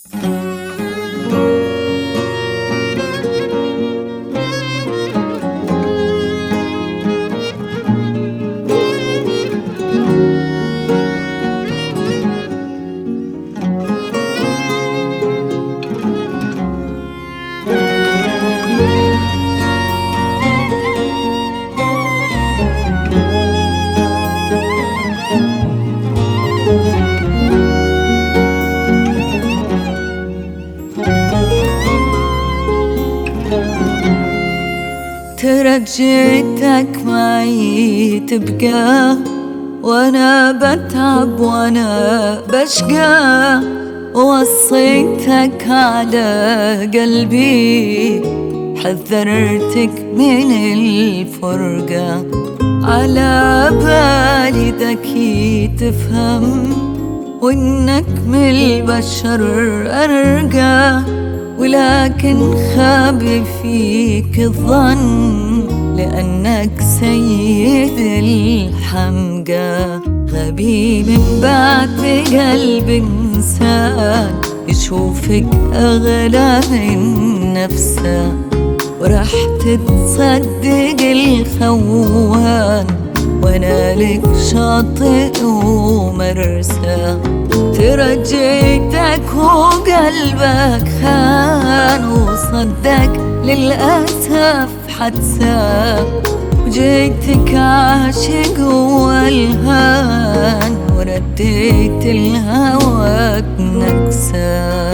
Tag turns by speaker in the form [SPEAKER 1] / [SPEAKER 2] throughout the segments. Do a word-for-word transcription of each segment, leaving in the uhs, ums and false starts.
[SPEAKER 1] ترجيتك معي تبقى، وانا بتعب وانا بشقى، وصيتك على قلبي، حذرتك من الفرقة. على بالي ذكي تفهم، وانك من البشر ارقى، ولكن خاب فيك الظن، لأنك سيد الحمقى. غبي من بعد بقلب إنسان، يشوفك أغلى من نفسه، ورح تتصدق الخوان، وانا لك شاطئ ومرسى. ترجيتك وقلبك خان، وصدق للأسف حدسى، وجيتك عاشق والهان، ورديت الهوى بنكسى.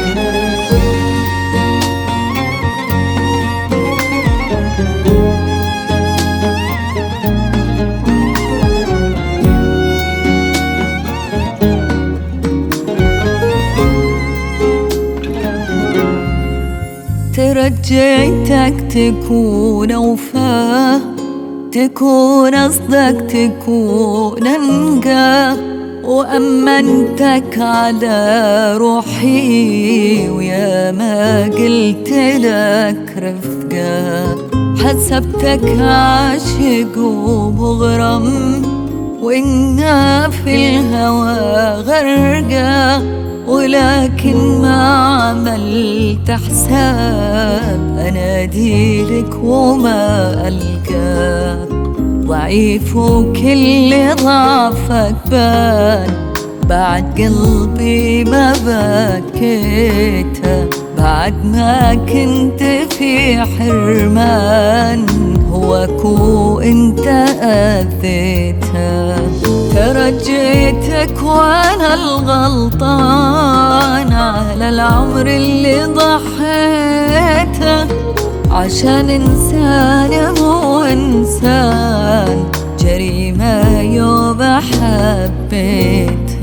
[SPEAKER 1] ترجيتك تكون وفاه، تكون أصدق تكون أنقى، وأمنتك على روحي، ويا ما قلت لك رفقة. حسبتك عاشق ومغرم، وإنا في الهوى غرقة، ولكن ما عملت حساب أناديلك وما ألقاك. ضعيف وكل ضعفك بان، بعد قلبي ما بكيته، بعد ما كنت في حرمان، هوك وانت أذيته. ترجيتك وانا الغلطان، على العمر اللي ضحيته، عشان انسان مو انسان، جريمة يوم حبيته.